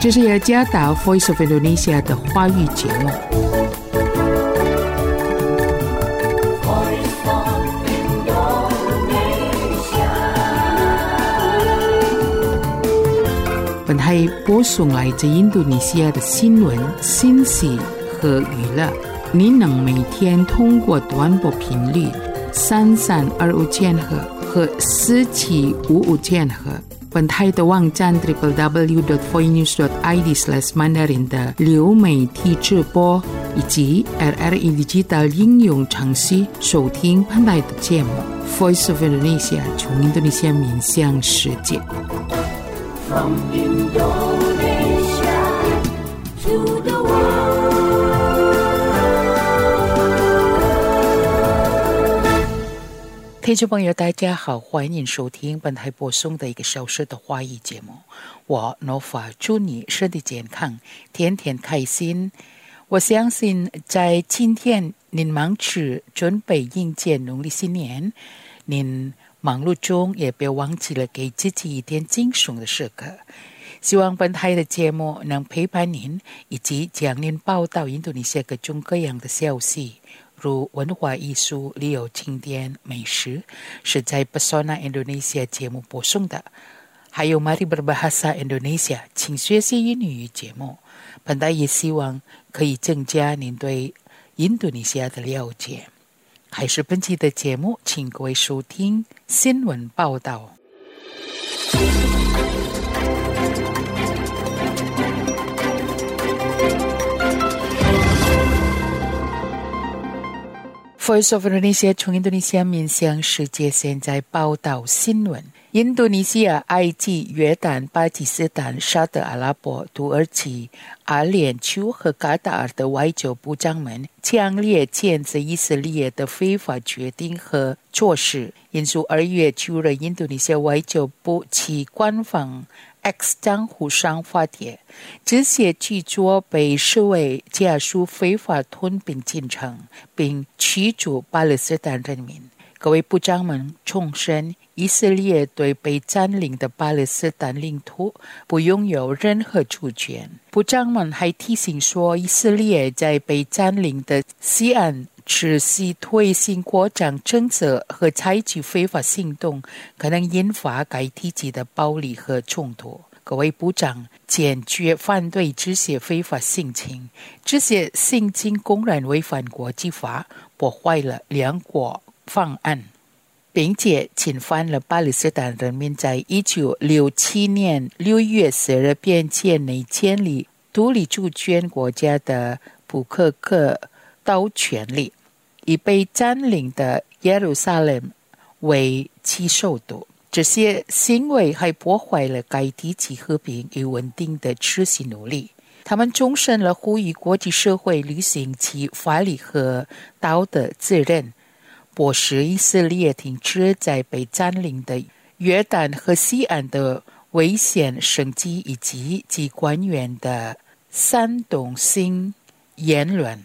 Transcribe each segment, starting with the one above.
这是雅加达 Voice of Indonesia 的华语节目。本台播送来自印度尼西亚的新闻、信息和娱乐。您能每天通过短波频率3325千赫和4755千赫，本台的网站 www.voinews.id/mandarin 的流媒体直播，以及 RRI Digital 应用程序收听本台的节目。Voice of Indonesia 从印度尼西亚面向世界。From Indonesia to the world.听众朋友大家好，欢迎收听本台播送的1个小时的华语节目。我 Nova 祝你身体健康，天天开心。我相信在今天您忙着准备迎接农历新年，您忙碌中也别忘记了给自己一点轻松的时刻。希望本台的节目能陪伴您，以及将您报道印度尼西亚各种各样的消息，如文化艺术、旅游景点、美食，是在 Pesona Indonesia 节目播送的。还有 Mari Berbahasa Indonesia 请学习英语节目。本台也希望可以增加您对印度尼西亚的了解。还是本期的节目，请各位收听新闻报道。Voice of Indonesia 从印度尼西亚面向世界，现在报道新闻。印度尼西亚、埃及、约旦、巴基斯坦、沙特阿拉伯、土耳其、阿联酋和卡塔尔的外交部长们强烈谴责以色列的非法决定和措施。因此2月9日，印度尼西亚外交部其官方 X 账户上发帖，这些举措被视为加速非法吞并进程，并驱逐巴勒斯坦人民。各位部长们重申，以色列对被占领的巴勒斯坦领土不拥有任何主权。部长们还提醒说，以色列在被占领的西岸持续推行扩张政策和采取非法行动，可能引发该地区的暴力和冲突。各位部长坚决反对这些非法行径，这些行径公然违反国际法，破坏了两国方案，并且侵犯了巴勒斯坦人民在1967年6月12日边界内建立独立主权国家的不可倒权利，以被占领的耶路撒冷为其首都。这些行为还破坏了该地区和平与稳定的持续努力。他们重申了呼吁国际社会履行其法律和道德责任，迫使以色列停止在被占领的约旦和西岸的危险升级，以及其官员的煽动性言论。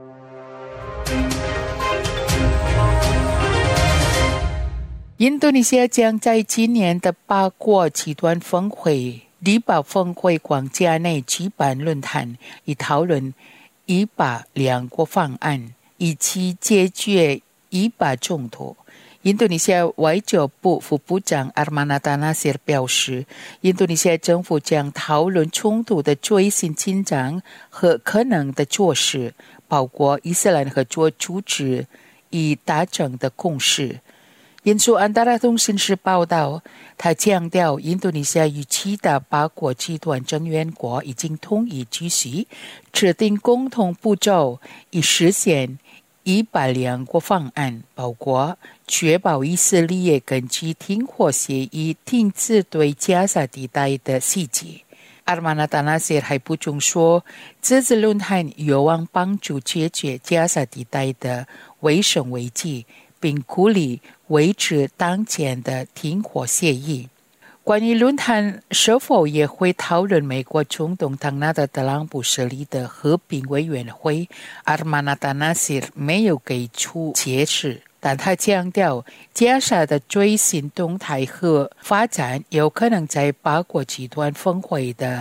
印度尼西亚将在今年的8国集团峰会里巴峰会框架内举办论坛，以讨论182国方案，以期解决182冲突。印度尼西亚外交部副部长 Armanata Nasir 表示，印度尼西亚政府将讨论冲突的最新进展和可能的措施，包括伊斯兰合作组织已达成的共识。印度安达拉通讯社报道，他强调，印度尼西亚与其他8国集团成员国已经同意继续制定共同步骤，以实现182国方案，包括确保以色列根据停火协议停止对加沙地带的袭击。Armanata Nasir 还补充说，这次论坛有望帮助解决加沙地带的卫生危机，并鼓励维持当前的停火协议。关于论坛是否也会讨论美国总统唐纳德·特朗普设立的和平委员会， Armanata Nasir 没有给出解释，但他强调加沙的最新动态和发展有可能在8国集团峰会的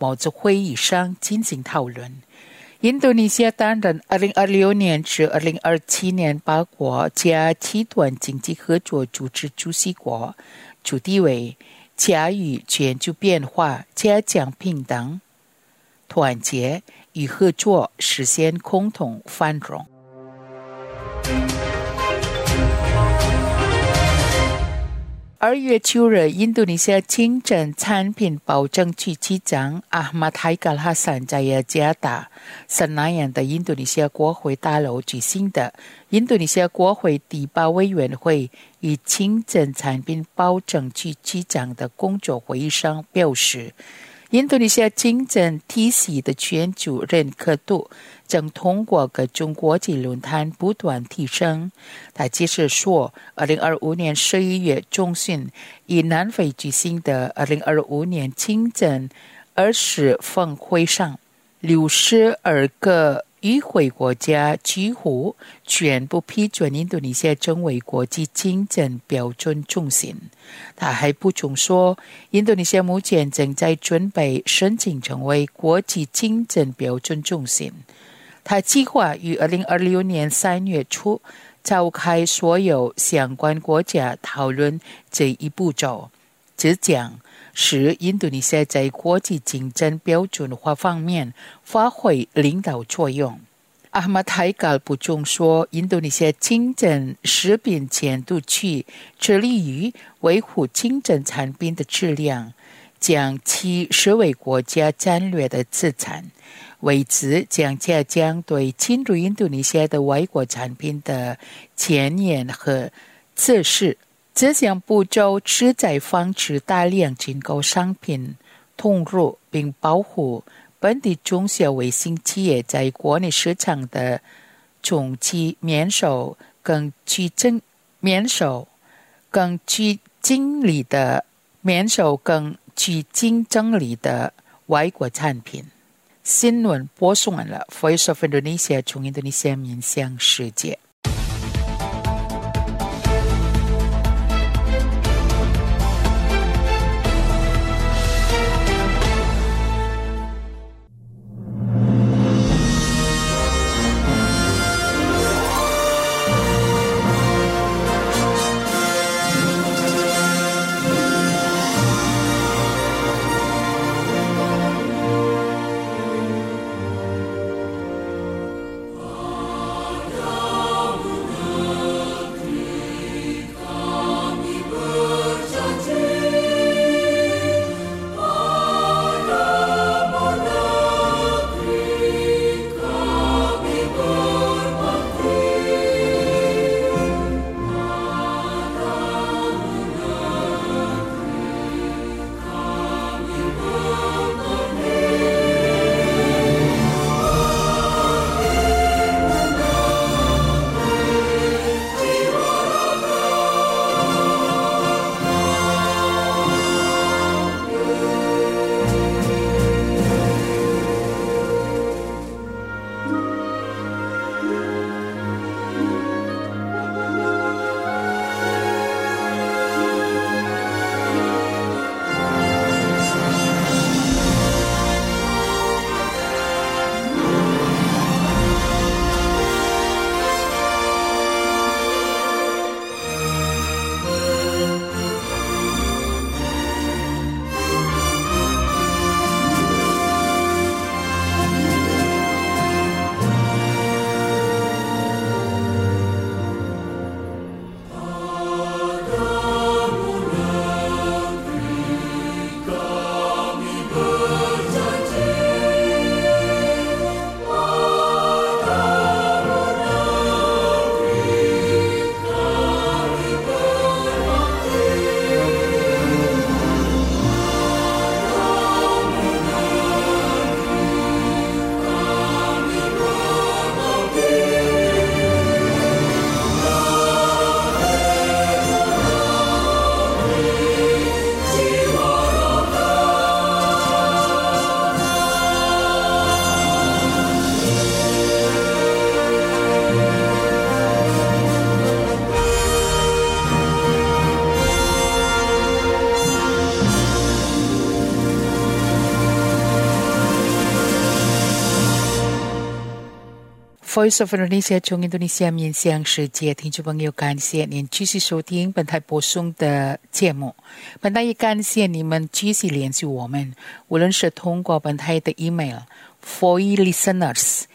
某次会议上进行讨论。印度尼西亚担任2026年至2027年8国加7段经济合作组织主席国，主题为驾驭全球变化，加强平等、团结与合作，实现共同繁荣。2月9日，印度尼西亚清真产品保证局局长阿哈马德·海卡哈桑在雅加达圣南洋的印度尼西亚国会大楼举行的印度尼西亚国会第8委员会与清真产品保证局局长的工作会议上表示，印度尼西亚清真体系的全球认可度正通过各种国际论坛不断提升。他解释说，2025年11月中旬以南非举行的2025年清真20峰会上，62个与会国家几乎全部批准印度尼西亚成为国际清真标准中心。他还补充说，印度尼西亚目前正在准备申请成为国际清真标准中心。他计划于2026年3月初召开所有相关国家讨论这一步骤，这将使印度尼西亚在国际清真标准化方面发挥领导作用。阿哈马德·海卡补充说，印度尼西亚清真食品监督区致力于维护清真产品的质量，将其视为国家战略的资产。为此，将加强对进入印度尼西亚的外国产品的检验和测试。这项步骤旨在防止大量进口商品通入，并保护本地中小微型企业在国内市场的中期免受更具竞争力的外国产品。新闻播送完了 Voice of Indonesia 从印度尼西亚面向世界。 Voice of Indonesia 从印度尼西亚面向世界，听众朋友，感谢您继续收听本台播送的节目。本台也感谢你们继续联系我们，无论是通过本台的 email voilisteners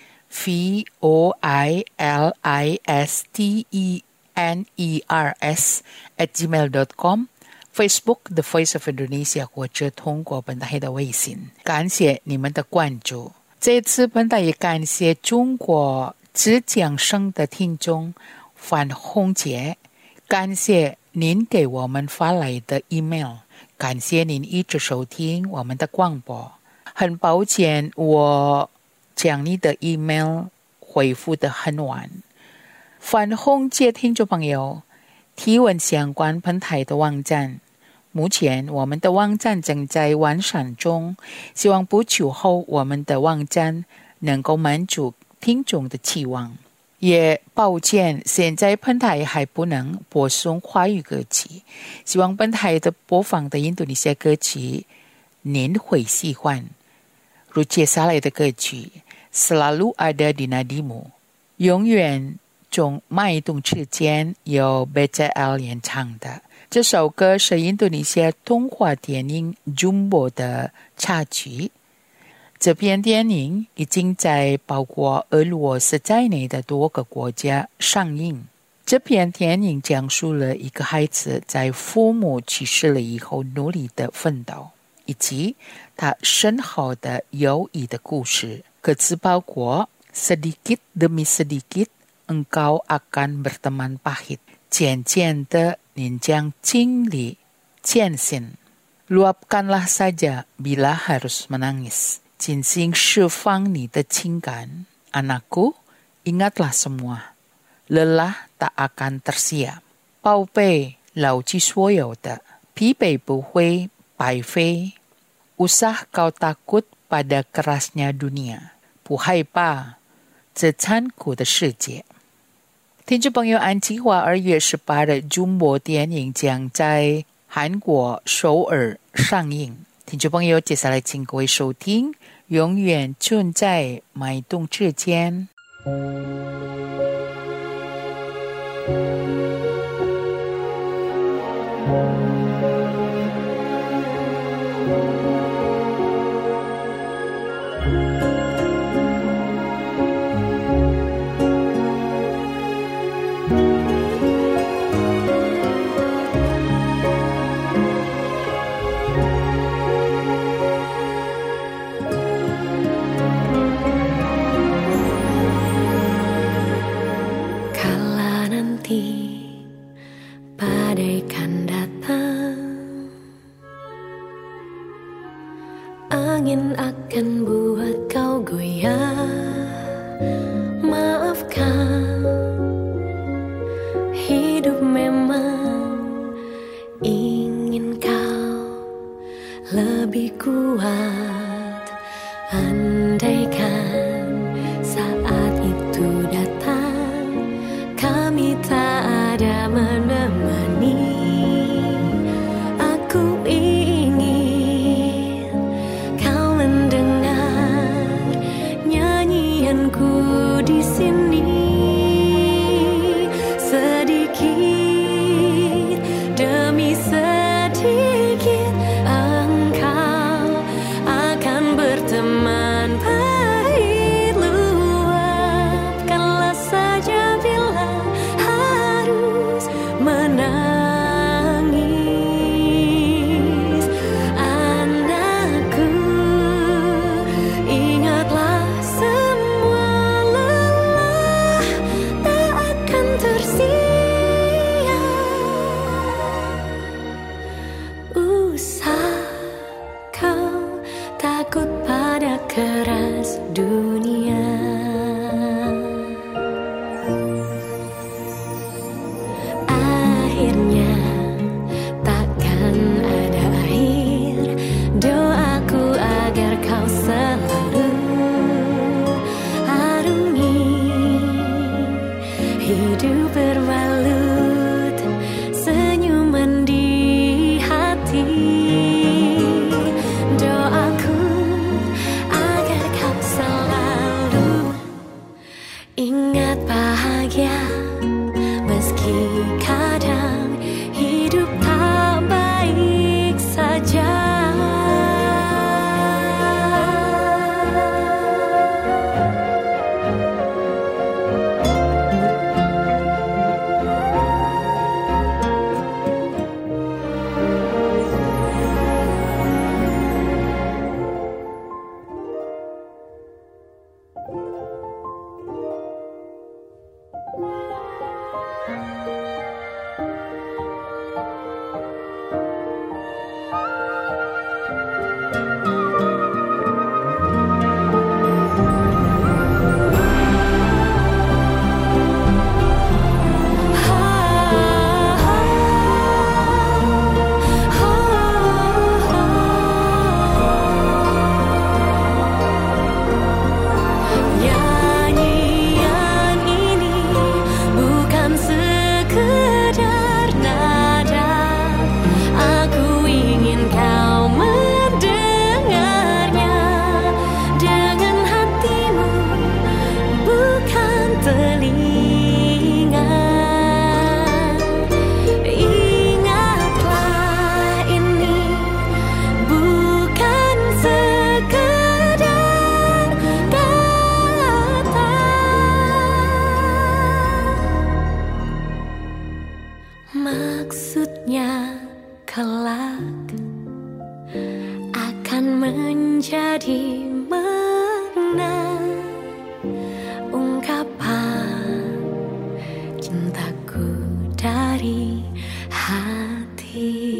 voilisteners@gmail.com Facebook The Voice of Indonesia 或者通过本台的微信，感谢你们的关注。这次本台也感谢中国浙江省的听众范红杰，感谢您给我们发来的 email， 感谢您一直收听我们的广播。很抱歉我将你的 email 回复得很晚。范红杰听众朋友，提问相关本台的网站，目前我们的网站正在完善中，希望不久后我们的网站能够满足听众的期望。也抱歉现在本台还不能播送华语歌曲，希望本台的播放的印度尼西亚歌曲您会喜欢。如接下来的歌曲 Selalu Ada di Nadimu 永远从脉动之间，由 BCL 演唱的。这首歌是印度尼西亚动画电影 Jumbo 的插曲。这篇电影已经在包括俄罗斯在内的多个国家上映。这篇电影讲述了一个孩子在父母去世了以后努力的奋斗，以及他深厚的友谊的故事。歌词包括 Sedikit demi sedikit engkau akan berteman pahit， 渐渐的您将经历艰辛。Luapkanlah saja bila harus menangis， 尽情释放你的情感。Anakku ingatlah semua， lelah tak akan tersiap， 宝贝牢记所有的，疲惫不会白费。Usah kau takut pada kerasnya dunia， 不害怕这残酷的世界。听众朋友，按计划2月18日 Jumbo 电影将在韩国首尔上映。听众朋友，接下来请各位收听永远存在脉动之间。 Angin akan buat kau goyah. Maafkan, hidup memang ingin kau lebih kuat. Andaikan saat itu datang, kami tak ada menemani. Aku ingin kau mendengar nyanyianku di sini. Sedikit demi sedikit engkau akan berteman pahit. Luapkanlah saja bila harus menangis. Anakku, ingatlah semua lelah tak akan tersiap. Usah kau takut pada keras dunia. Akhirnya takkan ada akhir. Doaku agar kau selalu arungi hidup berbalut senyuman di hati. Doaku agar kau selalu ingat bahagia meski kadang hidup tak baik saja. Maksudnya kelak akan menjadi mana ungkapan cintaku dari hati.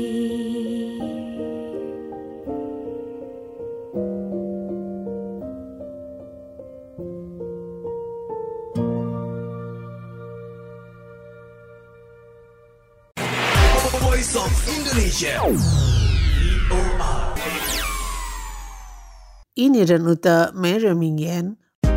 Voice of Indonesia. Ini 人物的每日名言。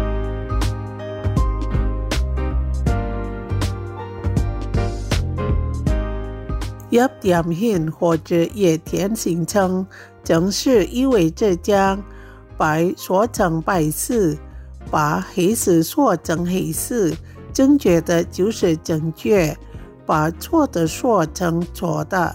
叶点hin 或者叶田形成，正是意味着将白说成白事，把黑事说成黑事。正确的就是正确，把错的说成错的。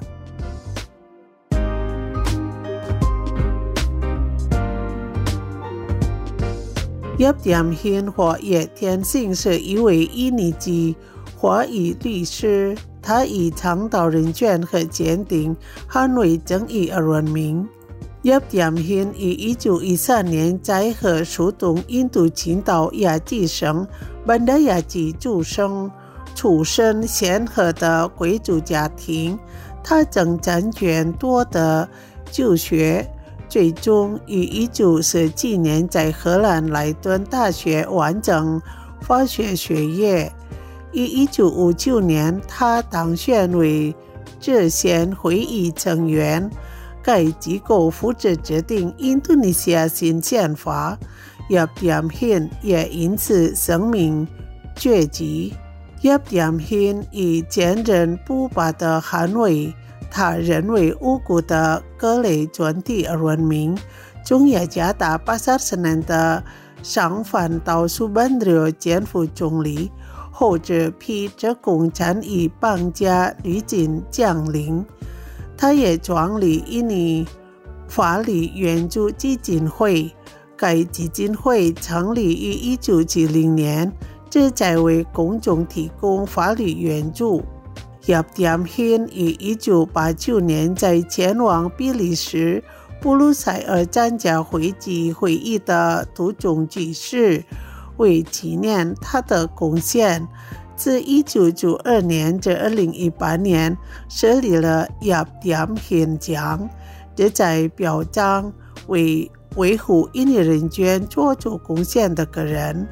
叶点hin 或叶田性是一位印尼籍华裔律师，他以倡导人权和坚定捍卫正义而闻名。叶点hin于1913年在和属东印度群岛雅基省班达雅基出生，出身显赫的贵族家庭。他曾辗转多地就学，最终于1917年在荷兰莱顿大学完成法学学业。于1959年，他当选为制宪会议成员，该机构负责制定印度尼西亚新宪法。叶点hin也因此声名鹊起。叶点hin以坚韧不拔的捍卫他认为无辜的各类专题而闻名。中雅加达80年的上反倒Subandrio兼副总理，后者披着共产与绑架旅警将领。他也创立印尼法律援助基金会，该基金会成立于1970年，旨在为公众提供法律援助。叶点hin于1989年在前往比利时布鲁塞尔参加会籍会议的途中去世，为纪念他的贡献，自1992年至2018年设立了叶点hin奖，这在表彰为维护印尼人权做出贡献的个人。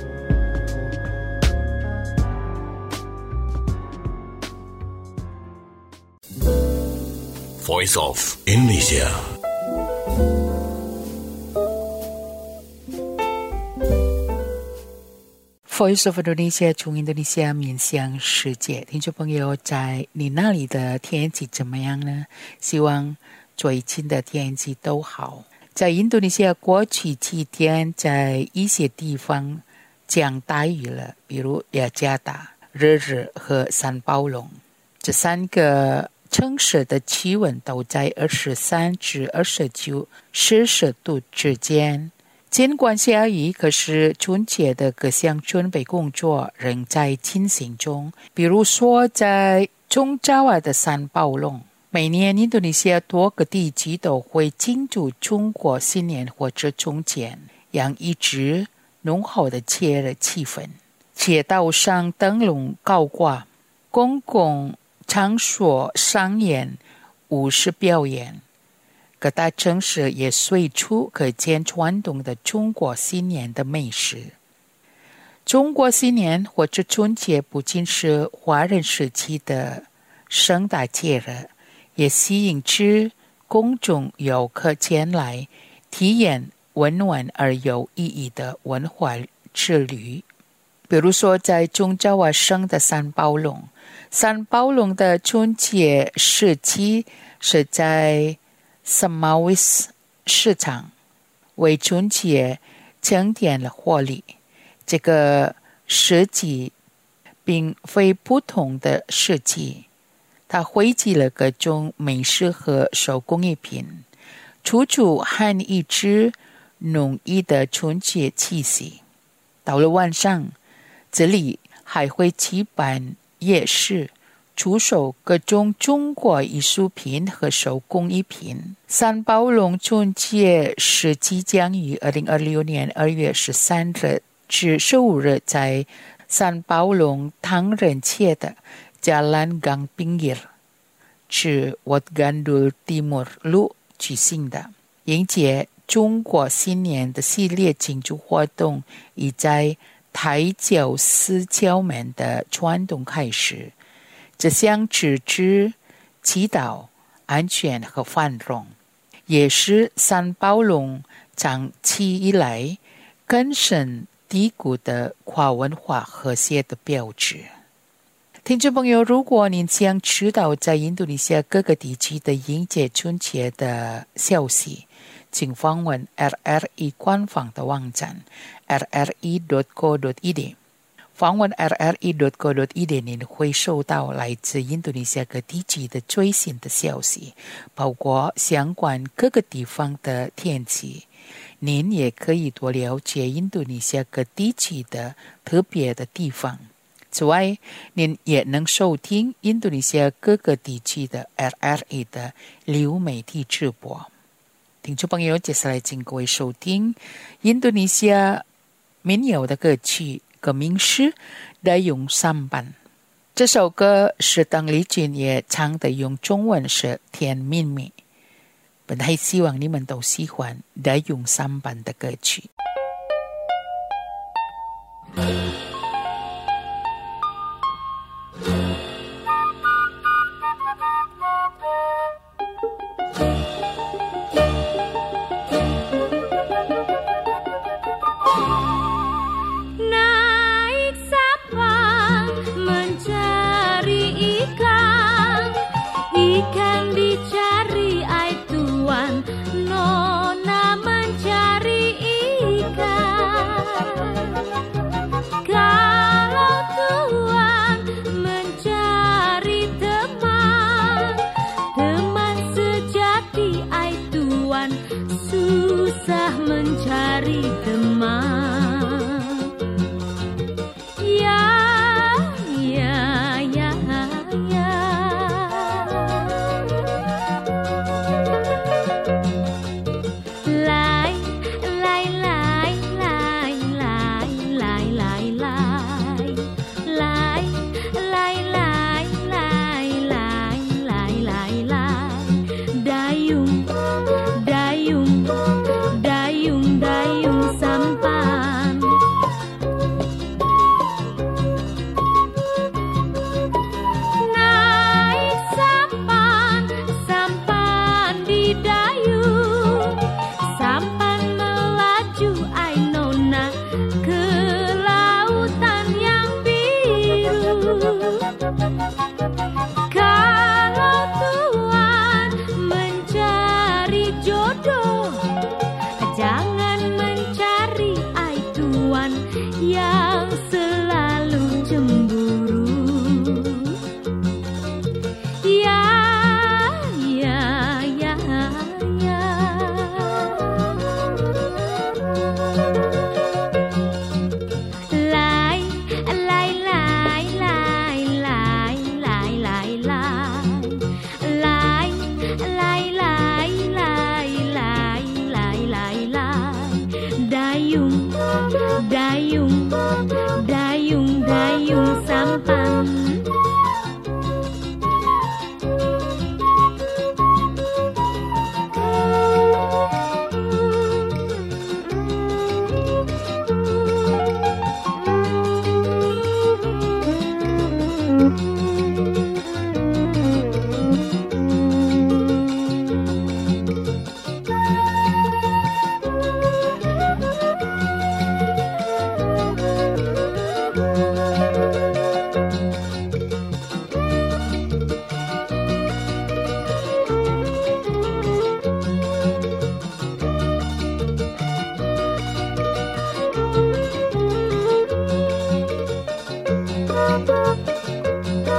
Voice of Indonesia. Voice of Indonesia 从印度尼西亚面向世界，听众朋友，在你那里的天气怎么样呢？希望最近的天气都好。在印度尼西亚过去7天，在一些地方讲台语了，比如雅加达、热热和三宝龙。这3个城市的气温都在23至29摄氏度之间。尽管下雨，可是春节的各项准备工作仍在进行中。比如说，在中爪哇的三宝龙，每年印度尼西亚多个地区都会庆祝中国新年或者春节，洋溢着浓厚的节日气氛。街道上灯笼高挂，公共场所上演舞狮表演。各大城市也随处可见传统的中国新年的美食。中国新年或者春节不仅是华人时期的盛大节日，也吸引着公众游客前来体验温暖而有意义的文化之旅。比如说，在中爪哇省的三宝龙的春节时期是在Samavis 市场为春节增添了活力。这个市集并非普通的市集，它汇集了各种美食和手工艺品，处处含一支浓郁的春节气息。到了晚上，这里还会举办夜市，出售各种中国艺术品和手工艺品。三宝龙春节是即将于2026年2月13日至15日在三宝龙唐人街的Jalan Gang Pinggir至 Wat Gandul Timur 路举行的。迎接中国新年的系列庆祝活动已在台九四郊门的传统开始，这象征着祈祷、安全和繁荣，也是三宝龙长期以来根深蒂固的跨文化和谐的标志。听众朋友，如果您想知道在印度尼西亚各个地区的迎接春节的消息，请访问 RRI 官方的网站 rri.co.id。 访问 rri.co.id 您会收到来自印度尼西亚各地区的最新的消息，包括相关各个地方的天气。您也可以多了解印度尼西亚各地区的特别的地方。此外，您也能收听印度尼西亚各个地区的 RRI 的流媒体直播。听众朋友，接下来请各位收听印度尼西亚民谣的歌曲，歌名是《Dayung Sampan》。这首歌是邓丽君也唱的，用中文是甜蜜蜜。本来希望你们都喜欢《Dayung Sampan》的歌曲。 Nona mencari ikan.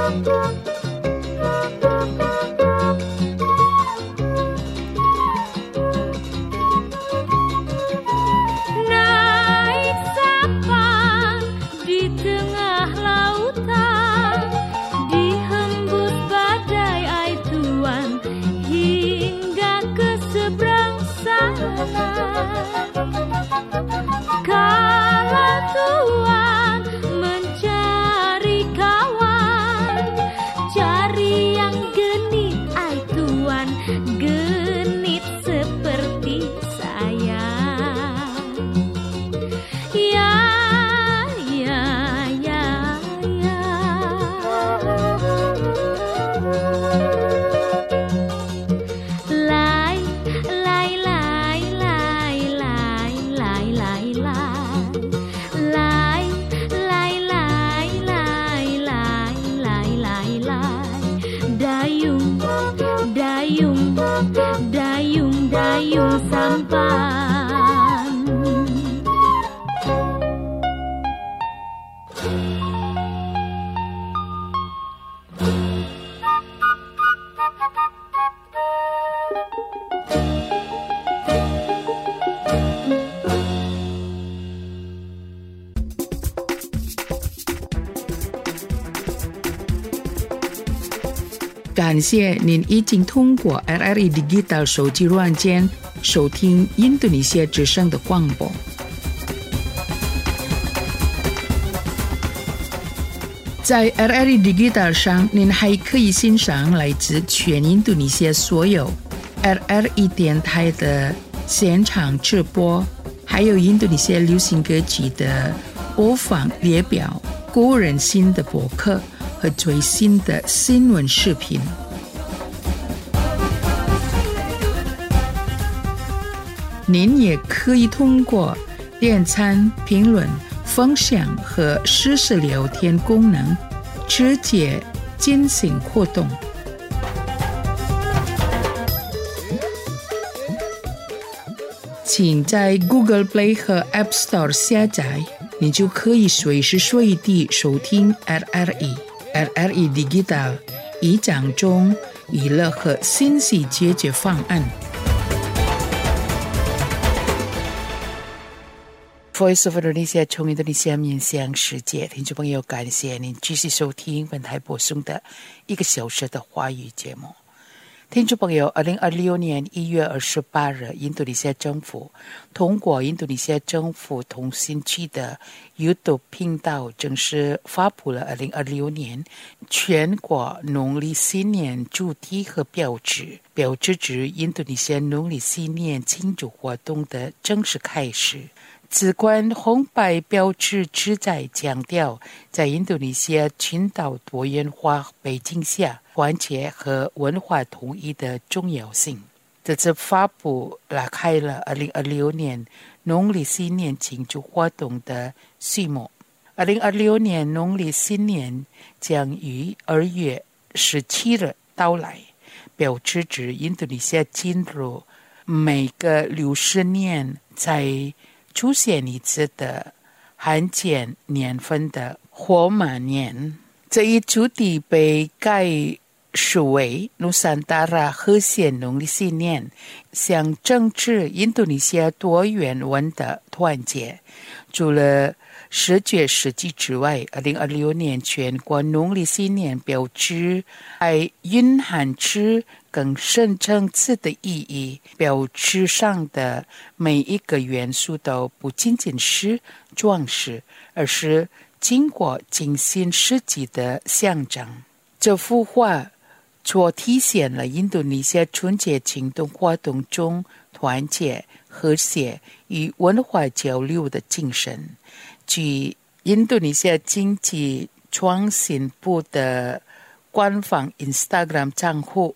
Kala Tuhan mencari kawan, cari yang genit, ai Tuhan, genit seperti saya. Ya, ya, ya, ya. Dayung sampan. 感谢您已经通过 RRI Digital 手机软件收听印度尼西亚之声的广播。在 RRI Digital 上，您还可以欣赏来自全印度尼西亚所有 RRI 电台的现场直播，还有印度尼西亚流行歌曲的播放列表、个人新的博客和最新的新闻视频。您也可以通过点赞、评论、分享和实时聊天功能直接进行互动。请在 Google Play 和 App Store 下载，你就可以随时随地收听 RRI Digital 以讲中娱乐和信息解决方案。Voice of Indonesia 从印度尼西亚面向世界，听众朋友，感谢您继续收听本台播送的1个小时的华语节目。听众朋友，2026年1月28日，印度尼西亚政府通过印度尼西亚政府通信局的 YouTube 频道正式发布了2026年全国农历新年主题和标志，标志着印度尼西亚农历新年庆祝活动的正式开始。此款红白标志旨在强调在印度尼西亚群岛多元化背景下团结和文化统一的重要性。这次发布拉开了2026年农历新年庆祝活动的序幕。2026年农历新年将于2月17日到来，标志着印度尼西亚进入每个60年才出现一次的罕见年份的火马年。这一主题被改述为努桑达拉和谐农历新年，象征着印度尼西亚多元文的团结。除了视觉设计之外，2026年全国农历新年标志还蕴含着更深层次的意义。标志上的每一个元素都不仅仅是装饰，而是经过精心设计的象征。这幅画所体现了印度尼西亚春节庆祝活动中团结、和谐与文化交流的精神。据印度尼西亚经济创新部的官方 Instagram 账户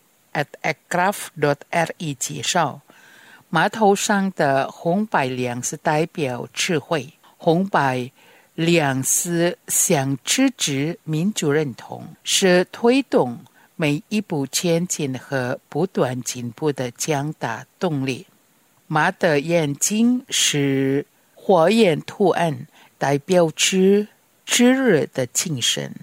@aircraft.re 介绍，码头上的红白亮是代表智慧，红白亮是象征着民族认同，是推动每一步前进和不断进步的强大动力。马的眼睛是火焰图案，代表着炙热的精神。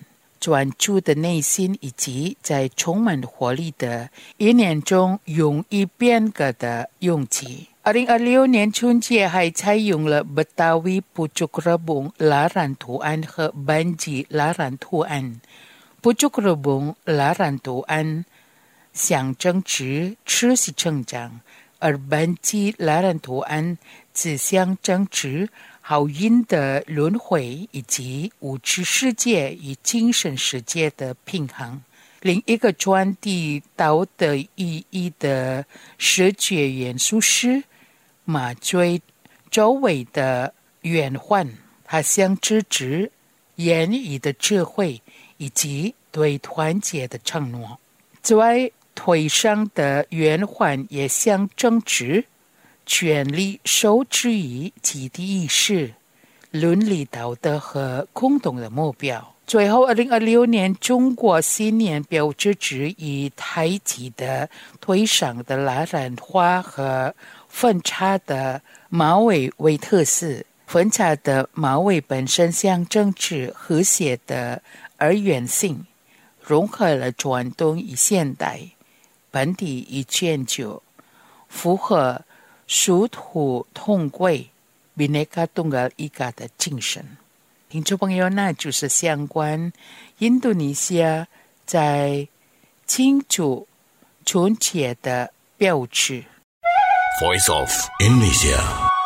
专注的内心，以及在充满活力的一年中容易变革的勇气。2026年春节还采用了 Betawi Pucuk Rebung Laran Tuan 和 Banji Laran Tuan。Pucuk Rebung Laran Tuan 象征着持续成长，而 Banji Laran Tuan 则象征着好运的轮回以及物质世界与精神世界的平衡。另一个传递道德意义的视觉元素是麻醉周围的圆环，它象征着言语的智慧以及对团结的承诺。此外，腿上的圆环也象征着权力受制于集体意识、伦理道德和共同的目标。最后，2026年中国新年标志着以太极的腿上的蜡染花和分叉的马尾为特色。分叉的马尾本身象征着和谐的二元性，融合了传统与现代、本地与全球，符合殊途同归、Bhinneka Tunggal Ika 的精神。听众朋友，那就是相关印度尼西亚在庆祝春节的标志。 Voice of Indonesia。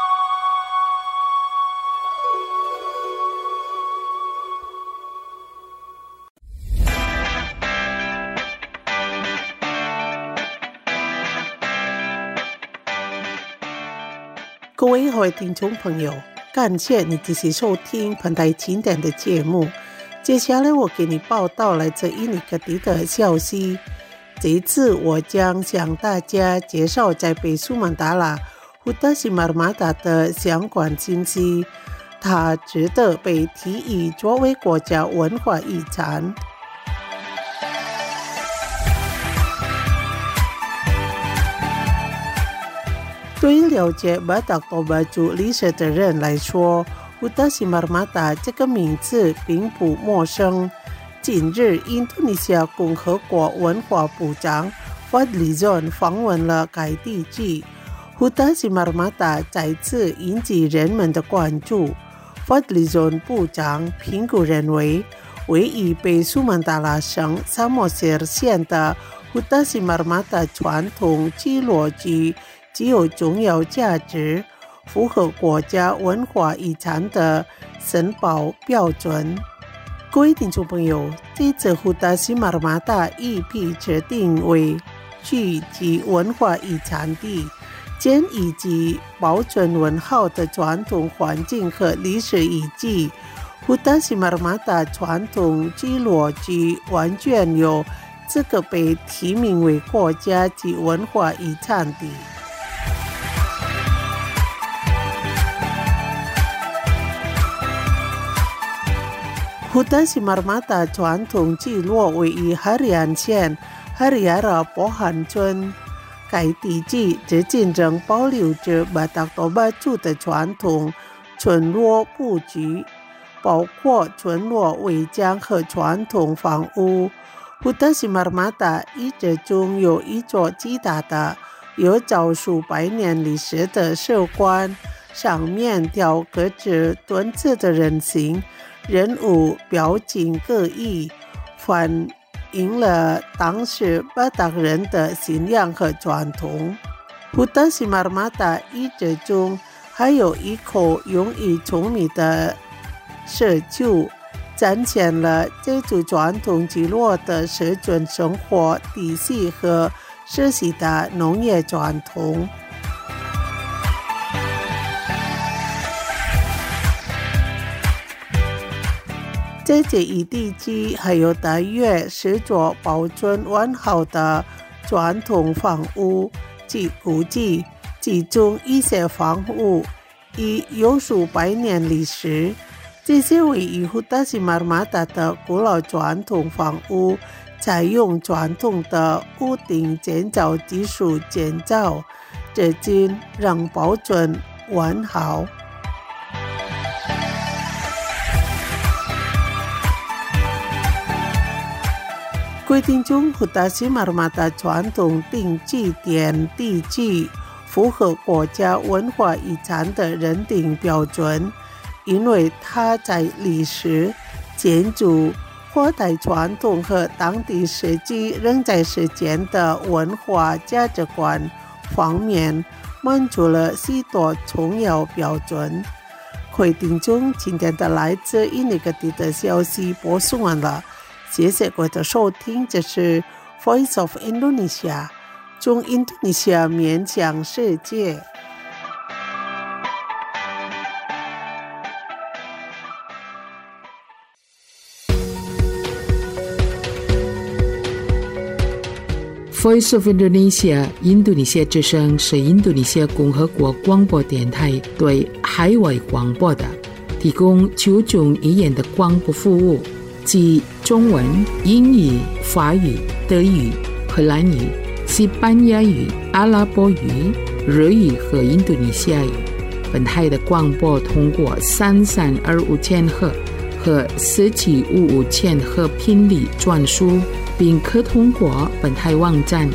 各位各位听众朋友，感谢你继续收听本台经典的节目。接下来我给你报道来自印尼各地的消息。这一次我将向大家介绍在北苏门答腊 Huta Simarmata 的相关信息，它值得被提议作为国家文化遗产。对了解巴达多巴族历史的人来说， Huta Simarmata 这个名字并不陌生。近日，印度尼西亚共和国文化部长 Fadlizon 访问了该地区。 Huta Simarmata 再次引起人们的关注。 Fadlizon 部长评估认为，位于北苏门答腊省萨莫塞尔县的 Huta Simarmata 传统聚落居具有重要价值，符合国家文化遗产的申报标准。各位听众朋友，这次 Huta Simarmata 已被指定为区级文化遗产地，将以及保存完好的传统环境和历史遗迹。Huta Simarmata 传统聚落居完全有资格被提名为国家级文化遗产地。Huta Simarmata 传统聚落位于 Harian 县 Hariara 波罕村，该地区至今仍保留着巴达多巴族的传统村落布局，包括村落围墙和传统房屋。Huta Simarmata 遗址中有一座巨大的有早数百年历史的石棺，上面雕刻着敦慈的人形，人物表情各异，反映了当时巴达人的信仰和传统。Huta Simarmata 遗址中还有一口用于舂米的石臼，展现了这组传统聚落的社群生活体系和世袭的农业传统。在这一地区还有大约10座保存完好的传统房屋及古迹，其中一些房屋已有数百年历史。这些位于 Huta Simarmata 的古老传统房屋采用传统的屋顶建造技术建造，至今仍保存完好。 规定中布达西马尔马达传统定祭典地祭符合国家文化遗产的认定标准，因为它在历史、建筑、货代传统和当地实际仍在实践的文化价值观方面满足了许多重要标准。规定中今天的来自印尼各地的消息播送完了，谢谢各位的收听，这是 Voice of Indonesia， 从印度尼西亚面向世界。 Voice of Indonesia 印度尼西亚之声是印度尼西亚共和国广播电台对海外广播的提供9种语言的广播服务，即中文、英语、法语、德语、荷兰语、西班牙语、阿拉伯语、日语和印度尼西亚语。本台的广播通过3325千赫和4755千赫频率转输，并可通过本台网站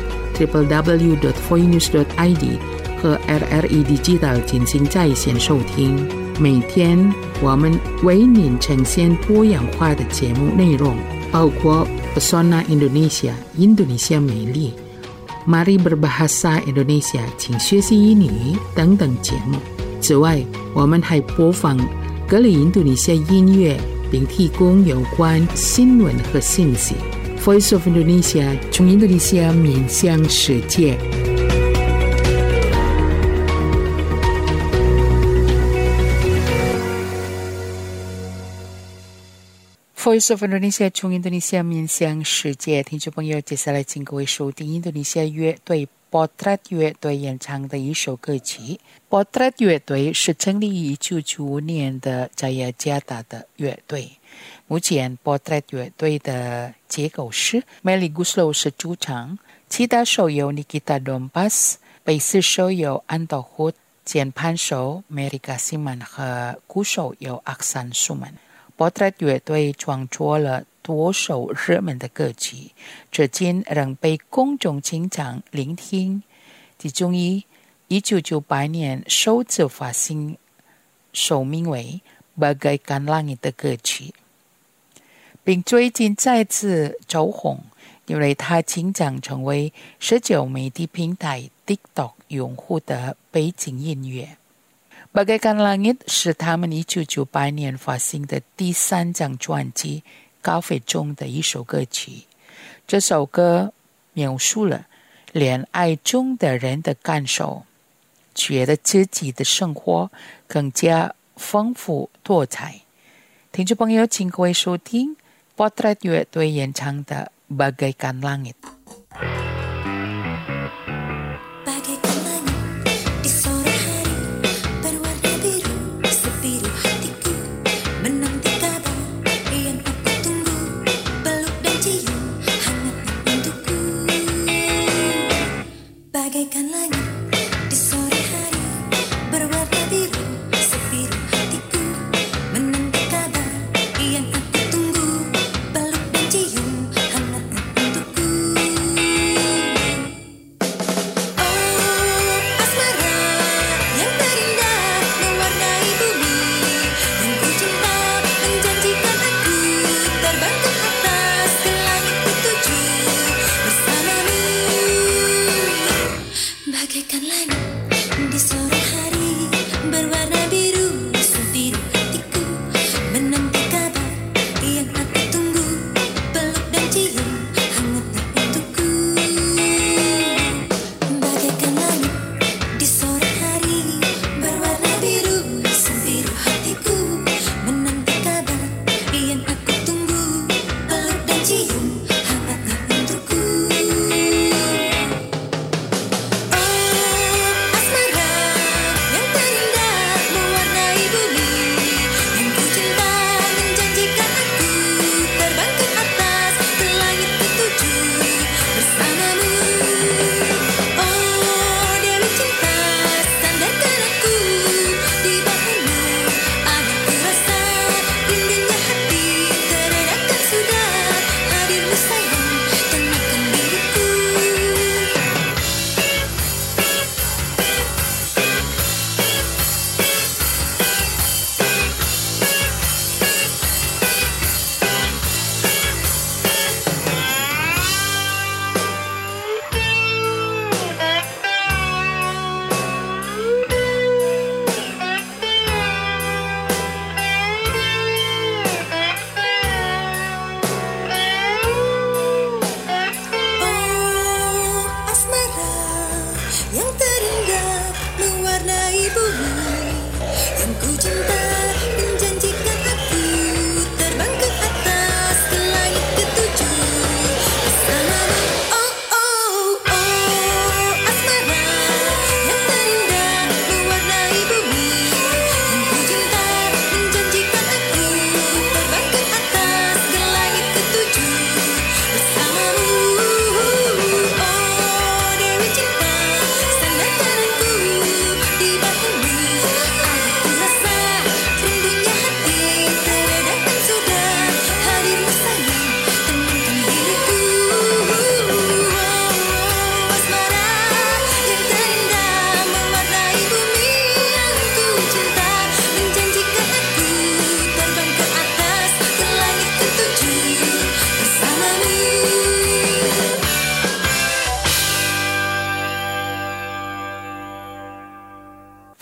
www.voinews.id 和 RRI Digital 进行在线收听。每天我们为您呈现多样化的节目内容，包括 Pesona Indonesia 印度尼西亚美丽、Mari Berbahasa Indonesia 请学习英语等等节目。此外，我们还播放各类印度尼西亚音乐，并提供有关新闻和信息。Voice of Indonesia 从印度尼西亚面向世界。Voice of Indonesia 从印度尼西亚面向世界，听众朋友，接下来请各位收听印度尼西亚乐队 Potret 乐队演唱的一首歌曲。Potret 乐队是成立于1995年的在雅加达的乐队。目前 Potret 乐队的结构是 Melly Guslow 是主唱，吉他手有 Nikita Dompas， 贝斯手有 Anto Hood， 键盘手 Mary Kasiman 和鼓手有 Aksan Suman。Potret 乐队创作了多首热门的歌曲，至今仍被公众经常聆听。其中以1998年首次发行首名为 Bagaikan Langit 的歌曲，并最近再次走红，因为它经常成为社交媒体平台 TikTok 用户的背景音乐。Bagaikan Langit 是他们1998年发行的第3张专辑《咖啡》中的一首歌曲。这首歌描述了恋爱中的人的感受，觉得自己的生活更加丰富多彩。听众朋友，请各位收听 Potret 乐队演唱的 Bagaikan Langit。Bagaikan langit di sore hari berwarna biru sebiru hatiku menanti kabar yang aku tunggu peluk dan cium hangatnya untukku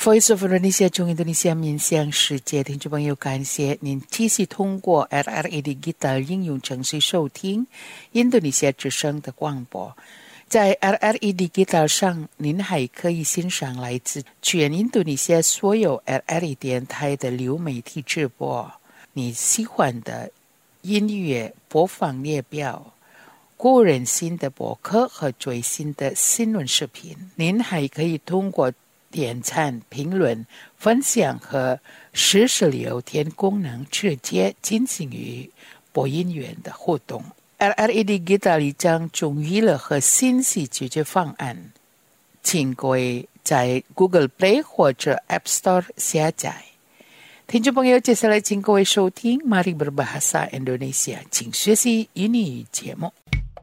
Voice of Indonesia 中印度尼西亚面向世界听众朋友，感谢您继续通过 RRA Digital 应用程序收听印度尼西亚之声的广播。在 RRA Digital 上，您还可以欣赏来自全印度尼西亚所有 RRA 电台的流媒体直播，你喜欢的音乐播放列表、个人新的博客和最新的新闻视频。您还可以通过点赞、评论、分享和实时聊天功能直接进行与播音员的互动。RRA Digital 将中娱乐和信息解决方案，请各位在 Google Play 或者 App Store 下载。听众朋友，接下来请各位收听 Mari Berbahasa Indonesia 请学习英语节目。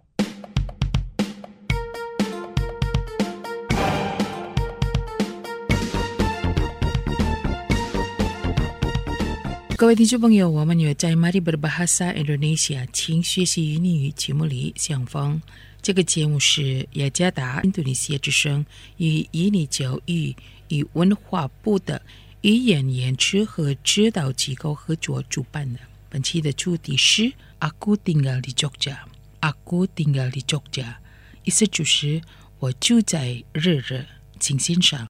各位听众朋友，我们又在 Mari Berbahasa Indonesia 请学习英语节目里相逢。这个节目是雅加达印度尼西亚之声与印尼教育与文化部的语言研制和指导机构合作主办的。本期的主题是 Aku tinggal di Jogja。Aku tinggal di Jogja， 意思就是我住在日日，请欣赏。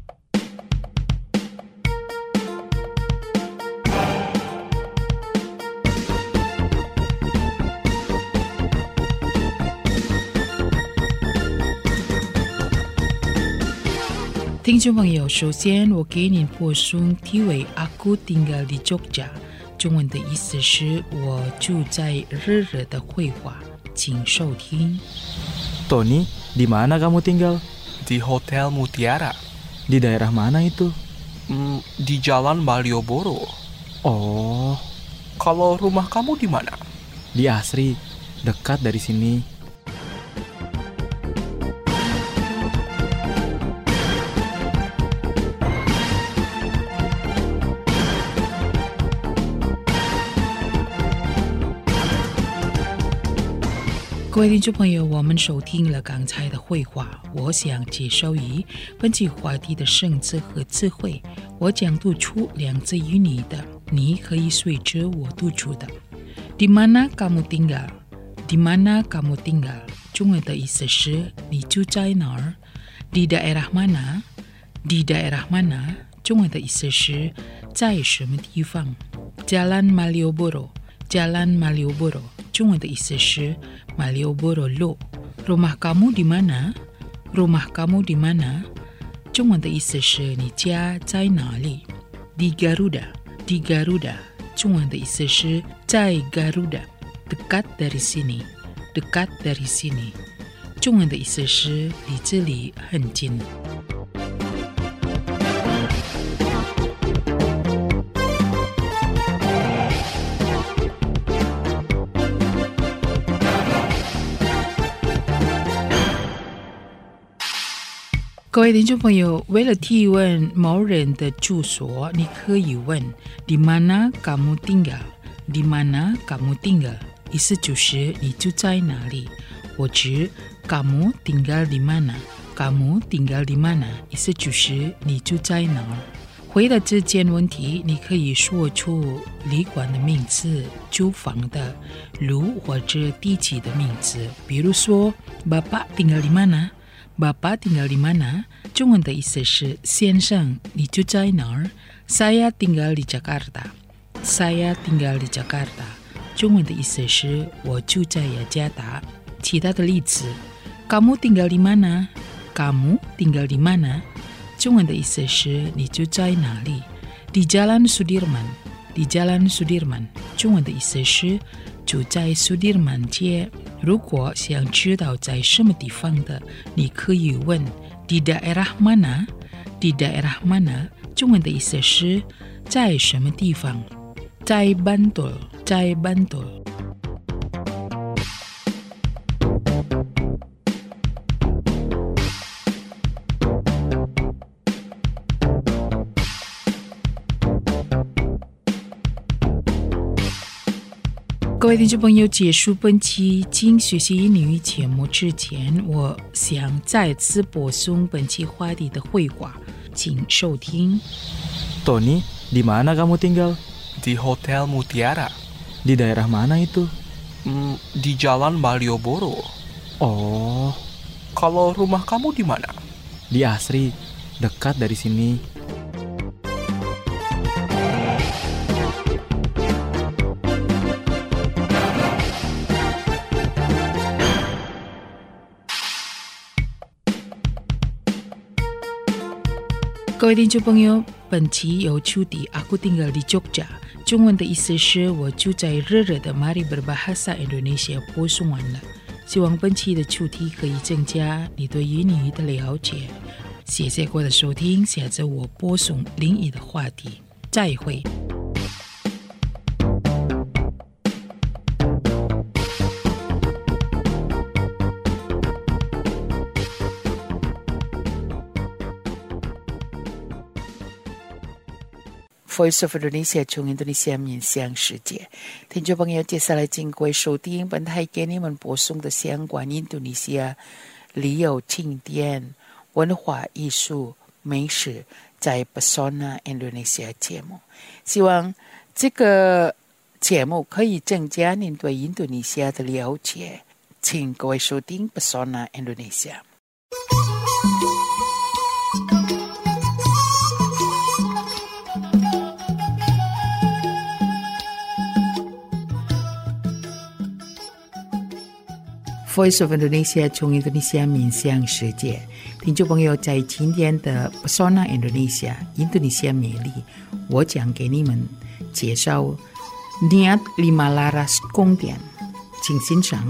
听众朋友，首先我给您播送题为 Aku tinggal di Jogja， 中文的意思是我住在日日的绘画，请收听。 Tony, di mana kamu tinggal? Di Hotel Mutiara. Di daerah mana itu? Di Jalan Malioboro. Oh, Kalau rumah kamu di mana? di Asri, dekat dari sini. “各位听众朋友，我们收听了刚才的绘画。我想介绍于本期话题的生词和词汇，我将读出两字与你的，你可以随着我读出的。Di mana kamu tinggal？ Di mana kamu tinggal？ 中文的意思是你住在哪儿。Di daerah mana？ Di daerah mana？ 中文的意思是在什么地方。Jalan Malioboro。Jalan Malioboro， 中文的意思是 Malioboro 路。Rumah kamu di mana？ Rumah kamu di mana？ 中文的意思是你家在哪里。Di Garuda，Di Garuda， 中文的意思是在 Garuda， dekat dari sini，dekat dari sini， 中文的意思是离这里很近。各位听众朋友，为了提问某人的住所，你可以问 Di mana kamu tinggal？ Di mana kamu tinggal？ 意思就是你住在哪里，或者 kamu tinggal di mana？ Kamu tinggal di mana？ 意思就是你住在哪儿。回答这件问题，你可以说出旅馆的名字、住房的路或者地址的名字，比如说 Bapak tinggal di mana？Bapak tinggal di mana？ 中文的意思是先生，你住在哪儿？ Saya tinggal di Jakarta。 Saya tinggal di Jakarta。 中文的意思是我住在雅加达。其他的例子 Kamu tinggal di mana？ Kamu tinggal di mana？ 中文的意思是你住在哪里？ Di Jalan Sudirman。 Di Jalan Sudirman。 中文的意思是住在Sudirman街。如果想知道在什么地方的，你可以问 Di daerah mana？ Di daerah mana？ 中文的意思是在什么地方。在Bantul， 在Bantul。各位听众朋友，结束本期请学习英语节目之前，我想再次播送本期话题的绘画。 请收听。 Tony, di mana kamu tinggal? Di Hotel Mutiara. Di daerah mana itu? Di Jalan Malioboro. Oh, Kalau rumah kamu di mana? di Asri, dekat dari sini. 各位听众朋友，本期由秋迪阿姑tinggal di Jogja，中文的意思是我住在热热的Mari Berbahasa Indonesia播送完了。希望本期的主题可以增加你对英语的了解。谢谢各位的收听，下次我播送另一的话题，再会。Voice of Indonesia 从印度尼西亚面向世界，听众朋友，接下来经过收听本台给你们播送的相关印度尼西亚旅游景点、文化艺术、美食，在 Pesona Indonesia 节目。希望这个节目可以增加您对印度尼西亚的了解，请各位收听 Pesona Indonesia。Voice of Indonesia 从印度尼西亚面向世界，听众朋友，在今天的 Pesona Indonesia 印度尼西亚美丽，我将给你们介绍 Niat Lima Laras 宫殿，请欣赏。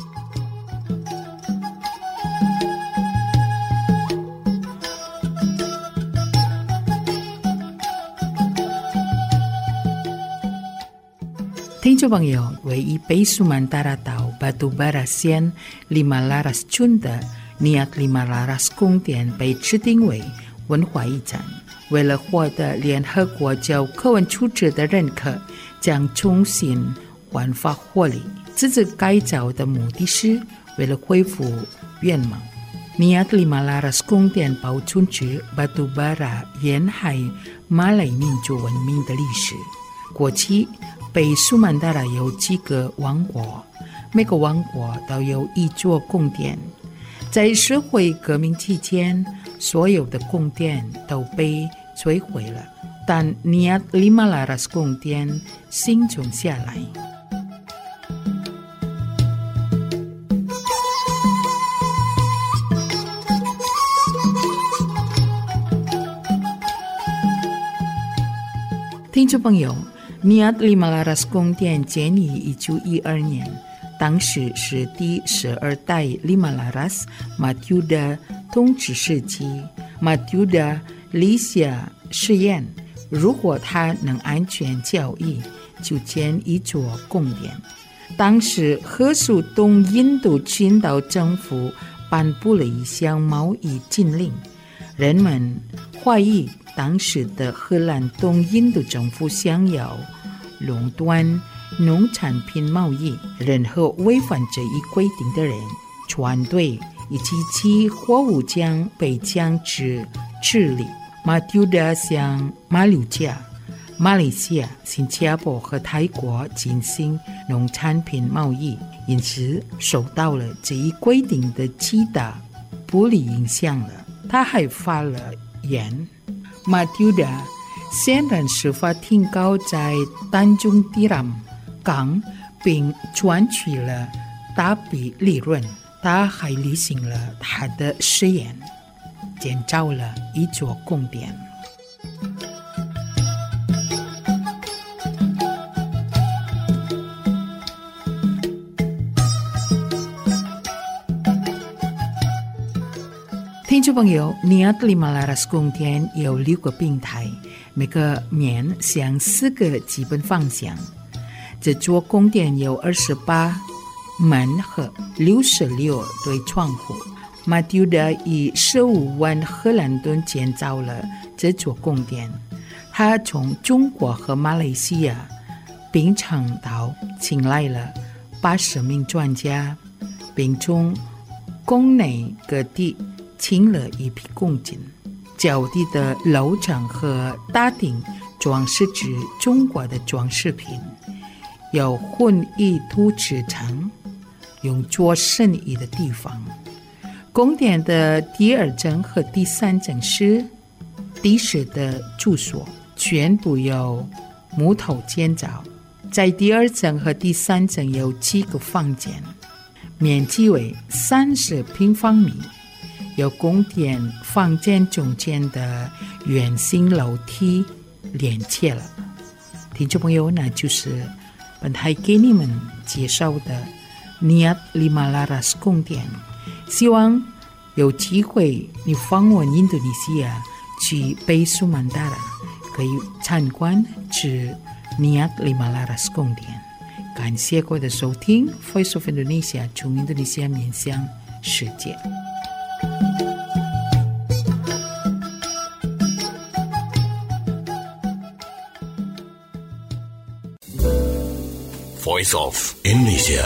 听众朋友，位于北苏曼达拉岛 Batubara 县 Lima Laras 村的 Niat Lima Laras 宫殿被指定为文化遗产。为了获得联合国教科文组织的认可，将重新焕发活力。这次改造的目的是为了恢复原貌。Niat Lima Laras 宫殿保存着 Batubara 沿海马来民族文明的历史。过去北苏曼达拉有几个王国，每个王国都有一座宫殿。在社会革命期间，所有的宫殿都被摧毁了，但 Niat Lima Laras 宫殿幸存下来。听众朋友，Niat Lima Laras 宫殿建于1912年，当时是第12代 Lima Laras Matyuda 统治时期。Matyuda 立下誓言，如果他能安全教育，就建一座宫殿。当时荷属东印度群岛政府颁布了一项贸易禁令，人们怀疑当时的荷兰东印度政府想要垄断农产品贸易，任何违反这一规定的人，船队以及其货物将被强制治理。Matyuda 向马六甲、马来西亚、新加坡和泰国进行农产品贸易，因此受到了这一规定的极大不利影响了。他还发了言 Matyuda 显然是法庭高在丹中迪ram港，并赚取了大笔利润。他还履行了他的誓言，建造了一座宫殿。听众朋友，Niat Lima Laras 宫殿有6个平台，每个面向4个基本方向。这座宫殿有28门和66对窗户。Matyuda 以15万荷兰盾建造了这座宫殿。他从中国和马来西亚、槟城岛请来了80名专家，并从宫内各地请了一批工人。 脚地的楼长和大顶装是指中国的装饰品，有混凝土制成，用作生意的地方。宫殿的第二层和第三层是帝室的住所，全部由木头建造。在第二层和第三层有几个房间，面积为30平方米，有宫殿房间中间的圆形楼梯连接了。听众朋友，那就是本台给你们介绍的Niat Lima Laras宫殿。希望有机会你访问印度尼西亚去贝苏曼达拉，可以参观至Niat Lima Laras宫殿。感谢各位的收听 Voice of Indonesia 从印度尼西亚面向世界。 Voice of Indonesia.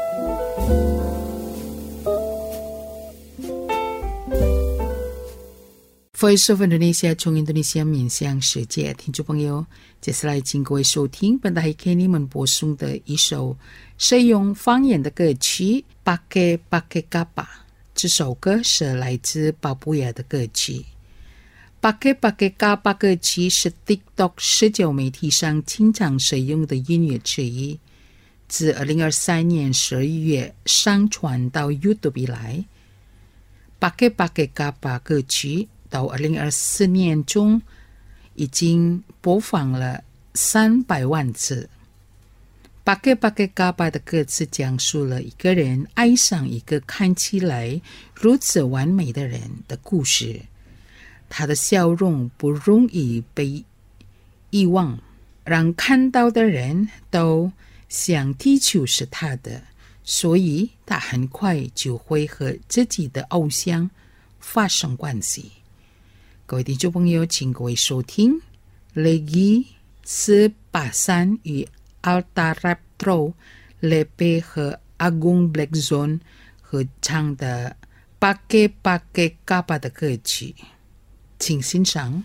Voice of Indonesia 从印度尼西亚面向世界，听众朋友，接下来请各位收听本台给你们播送的一首使用方言的歌曲 Pakai Pakai Kapa。 这首歌是来自巴布亚的歌曲。 Pakai Pakai Kapa 歌曲是 TikTok 社交媒体上经常使用的音乐之一，自2023年12月上传到 YouTube 以来， Pakai Pakai Kapa 歌曲到2024年中已经播放了300万次。 Pakai Pakai Kapa 的歌词讲述了一个人爱上一个看起来如此完美的人的故事。他的笑容不容易被遗忘，让看到的人都想地球是他的，所以他很快就会和自己的偶像发生关系。各位听众朋友，请各位收听 Legi Sepasan 与 Alta Raptro Lepe 和 Agung Black Zone 合唱的 Pakai Pakai Kapa 的歌曲，请欣赏。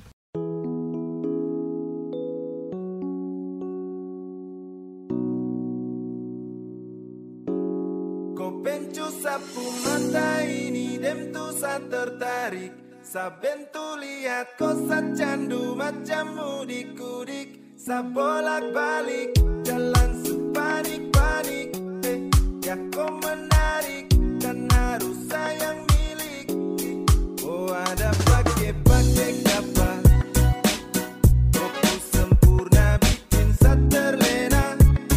Sapu mata ini dem tu sa tertarik, saben tu lihat kau sa candu macam mudik-kudik, sa bolak-balik jalan sepanik-panik, ya kau menarik dan harus sayang milik. Oh ada pakai-pakai kapa, kopi sempurna bikin sa terlena.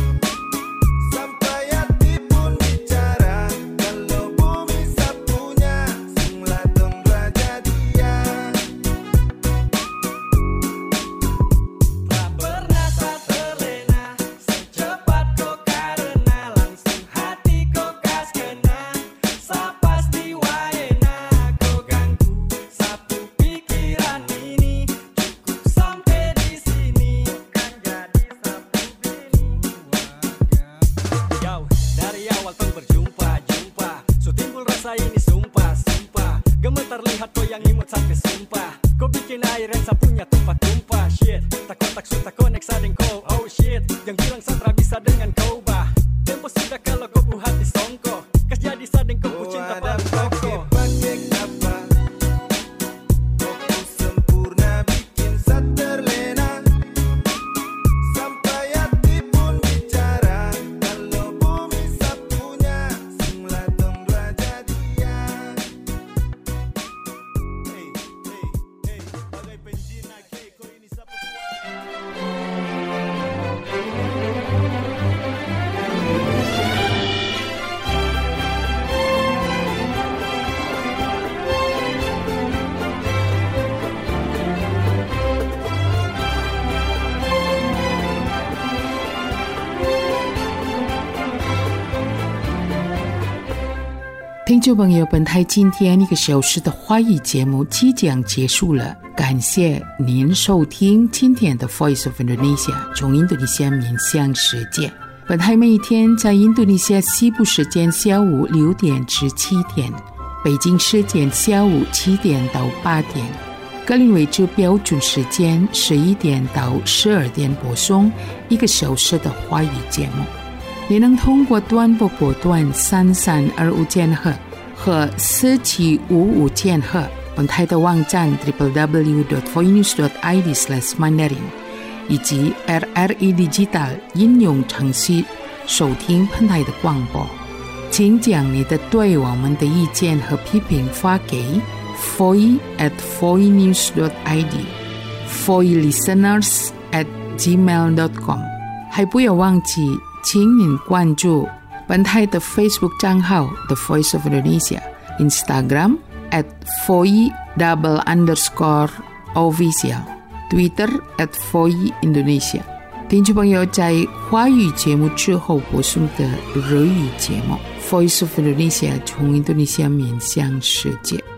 听众朋友，本台今天1个小时的华语节目即将结束了，感谢您收听今天的 Voice of Indonesia 从印度尼西亚面向世界。本台每一天在印度尼西亚西部时间下午6点至7点，北京时间下午7点到8点， 格林威治标准时间11点到12点播送1个小时的华语节目。你能通过短波波段3325千赫和4755千赫，本台的网站 www.voinews.id/mandarin 以及 RRE Digital 应用程序收听本台的广播。请将你的对我们的意见和批评发给 foi@voinews.id foilisteners@gmail.com。 还不要忘记请您关注本台的 Facebook 账号 The Voice of Indonesia， Instagram @foi_official， Twitter @foiindonesia。 听众朋友，在华语节目之后播送的日语节目 Voice of Indonesia 从印度尼西亚面向世界。